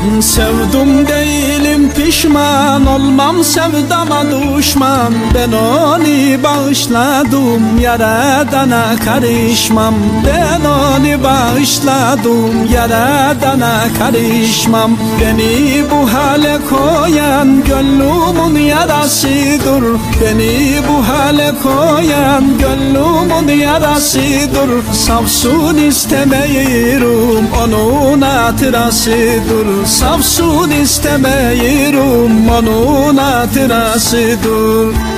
Sevdum değilim pişman, olmam sevdama düşman. Ben onu bağışladım, yaradana karışmam. Ben onu bağışladım, yaradana karışmam. Beni bu hale koyan gönlümün yarasıdır. Beni bu hale koyan gönlümün yarasıdır. Savsun istemiyorum, onun hatırasıdır. Savsun istemiyorum, onun hatırasıdır.